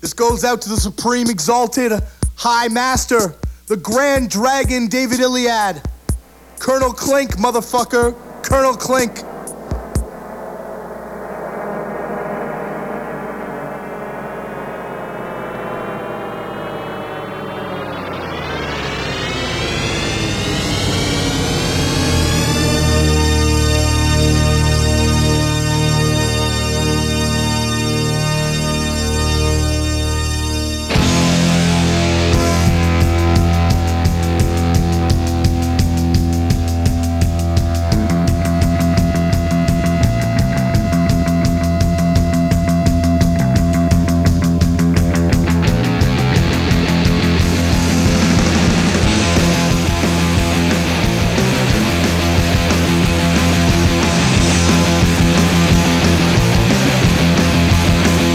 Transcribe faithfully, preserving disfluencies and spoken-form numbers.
This goes out to the Supreme Exalted High Master, the Grand Dragon David Iliad. Colonel Clink, motherfucker. Colonel Clink.